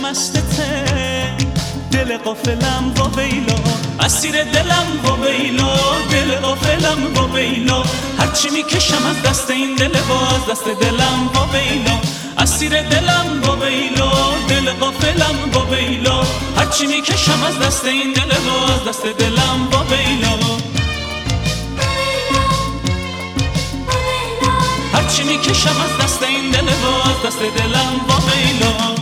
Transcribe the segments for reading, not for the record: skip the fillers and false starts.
مستته، دل غافلم و ویلا، اسیر دلم و ویلا، دل غافلم و ویلا، هرچی میکشم از دست این دل باز، دست دلم و ویلا، اسیر دلم و ویلا، دل غافلم و ویلا، هرچی میکشم از دست این دل باز، دست دلم و ویلا، هرچی میکشم از دست این دل باز، دست دلم و ویلا.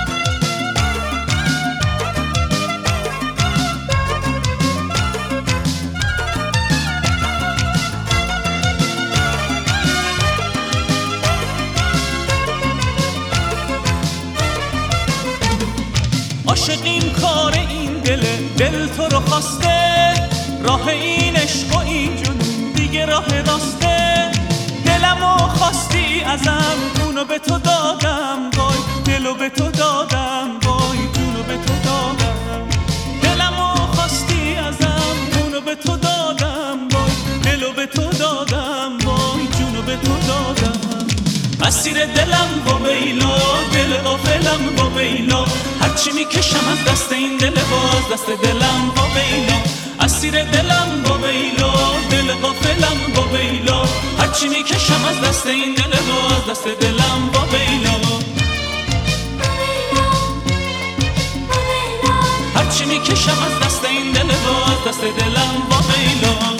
عاشق این کار این دله، دل تو رو خواسته، راه این عشق و این جنون دیگه راه راسته، دلمو خواستی ازم، اونو به تو دادم، وای دلو به تو دادم، وای جونو به تو دادم، دلمو خواستی ازم، اونو به تو دادم، وای دلو به تو دادم، وای جونو به تو دادم، اسیر دلم و ویلا، دل غافلم و ویلا، هرچی میکشم از دست این دل باز، دست دلم و ویلا، اسیر دلم و ویلا، دل غافلم و ویلا، هرچی میکشم از دست این دل باز، دست دلم و ویلا، هرچی میکشم از دست این دل باز، دست دلم و ویلا.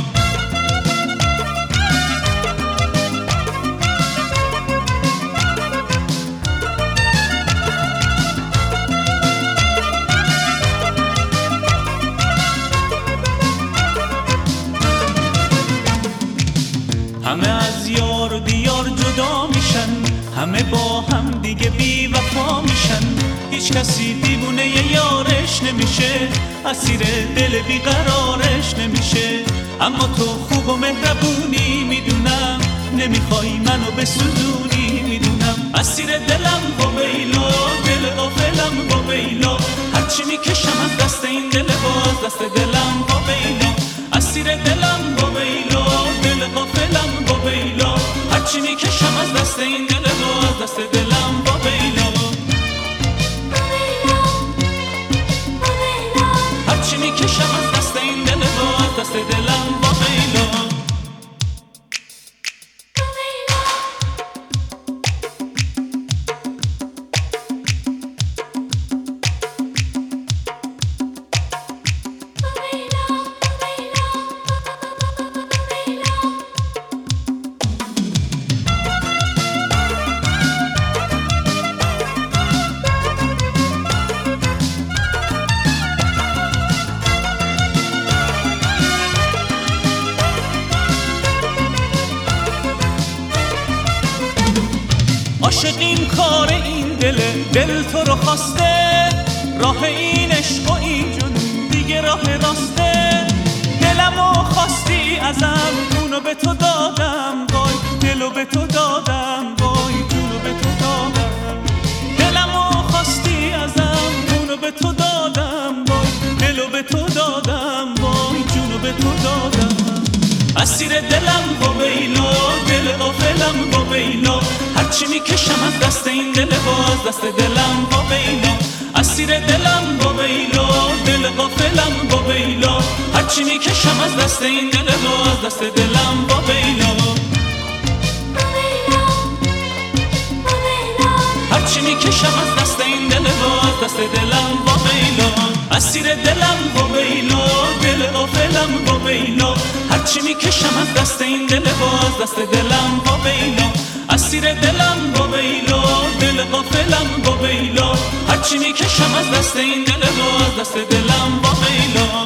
همه از یار و دیار جدا میشن، همه با هم دیگه بی وفا میشن، هیچ کسی دیوونه یارش نمیشه، اسیر دل بیقرارش نمیشه، اما تو خوب و مهربونی میدونم، نمیخوای منو بسوزونی میدونم، اسیر دلم و ویلا، دل غافلم و ویلا، هرچی میکشم از دست این دل باز، دست دلم و ویلا، اسیر دلم و ویلا، دل غافلم و ویلا، هرچی میکشم از دست این دل باز، دست دلم و ویلا، هرچی میکشم از دست این دل باز، دست دلم و ویلا. عاشق این کار این دله، دل تو رو خواسته، راه این عشق و این جنون دیگه راه راسته، دلمو خواستی ازم، اونو به تو دادم، وای دلو به تو دادم، وای جونو به تو دادم، دلمو خواستی ازم، اونو به تو دادم، وای دلو به تو دادم، وای جونو به تو دادم، اسیر دلم و ویلا، دل غافلم و ویلا، هرچی میکشم از دست این دل باز، دست دلم و ویلا، اسیر دلم و ویلا، دل غافلم و ویلا، هرچی میکشم از دست این دل باز، دست دلم و ویلا، هرچی میکشم از دست این دل باز، دست دلم و ویلا، اسیر دلم و ویلا، دل غافلم و ویلا، هرچی میکشم از دست این دل باز، دست دلم و ویلا، اسیر دلم و ویلا، دل غافلم و ویلا، هرچی میکشم از دست این دل باز، دست دلم و ویلا.